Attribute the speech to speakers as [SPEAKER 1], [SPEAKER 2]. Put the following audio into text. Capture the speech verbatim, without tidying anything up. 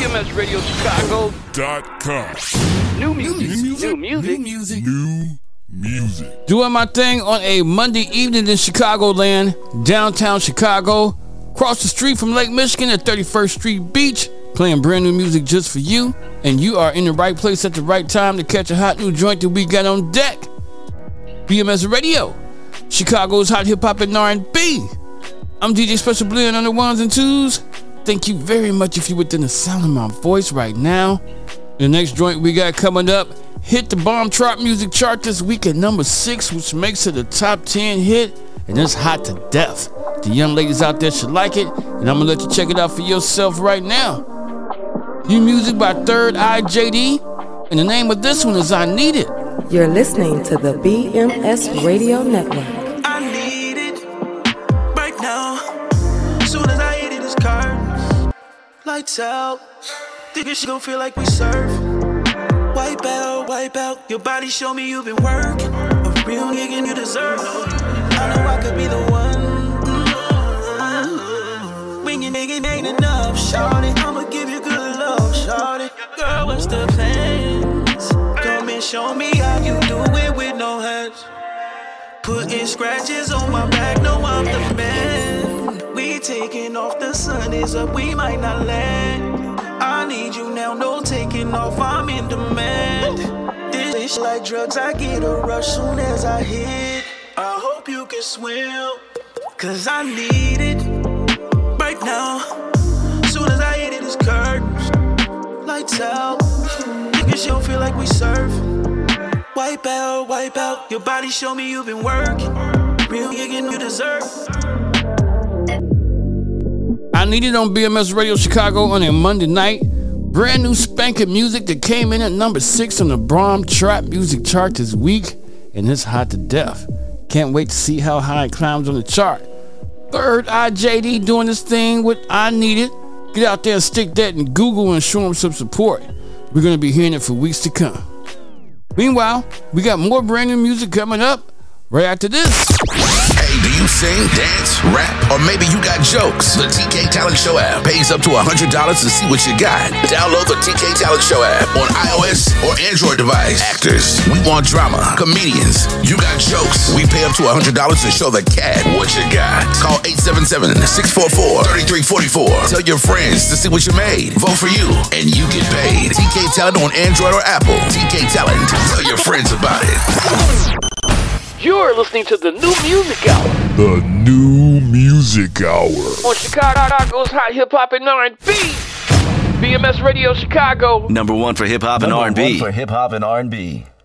[SPEAKER 1] M S Radio Chicago
[SPEAKER 2] dot com.
[SPEAKER 1] New music. New music. New music.
[SPEAKER 2] New music. New music.
[SPEAKER 3] Doing my thing on a Monday evening in Chicagoland, downtown Chicago, across the street from Lake Michigan at thirty-first Street Beach, playing brand new music just for you. And you are in the right place at the right time to catch a hot new joint that we got on deck. B M S Radio, Chicago's hot hip hop and R and B. I'm D J Special Blend on the ones and twos. Thank you very much if you're within the sound of my voice right now. The next joint we got coming up hit the Bomb Trap Music Chart this week at number six, which makes it a top ten hit, and it's hot to death. The young ladies out there should like it, and I'm gonna let you check it out for yourself right now. New music by Third Eye J D, and the name of this one is I Need It.
[SPEAKER 4] You're listening to the B M S Radio Network.
[SPEAKER 5] I need it right now. Soon as I hit it, it's curves. Lights out. Think it should gon' feel like we surf. Wipe out, wipe out. Your body show me you've been working. A real nigga you deserve. I know I could be the one. Mm-hmm. When your nigga ain't enough, shawty, I'ma give you good love, shawty. Girl, what's the plans? Come and show me how you do it with no hands. Putting scratches on my back, know I'm the man. We taking off, the sun is up, we might not land. I need you now, no taking off, I'm in demand. This is like drugs, I get a rush soon as I hit. I hope you can swim, cause I need it right now. Soon as I hit it, it's curtains. Lights out, niggas don't feel like we surf. Wipe out, wipe out, your body show me you've been working. Real nigga you deserve.
[SPEAKER 3] I Need It on B M S Radio Chicago on a Monday night. Brand new spanking music that came in at number six on the Bomb Trap Music Chart this week, and it's hot to death. Can't wait to see how high it climbs on the chart. Third Eye J D doing this thing with I Need It. Get out there and stick that in Google and show them some support. We're going to be hearing it for weeks to come. Meanwhile, we got more brand new music coming up right after this.
[SPEAKER 6] Hey, do you sing, dance, rap, or maybe you got jokes? The T K Talent Show app pays up to one hundred dollars to see what you got. Download the T K Talent Show app on iOS or Android device. Actors, we want drama. Comedians, you got jokes. We pay up to one hundred dollars to show the cat what you got. Call eight seven seven, six four four, three three four four. Tell your friends to see what you made. Vote for you, and you get paid. T K Talent on Android or Apple. T K Talent. Tell your friends about it.
[SPEAKER 1] You're listening to the New Music Hour.
[SPEAKER 2] The New Music Hour.
[SPEAKER 1] On Chicago's hot hip hop and R and B. B M S Radio Chicago.
[SPEAKER 7] Number one for hip hop and R and B.
[SPEAKER 8] Number one for hip hop and R and B.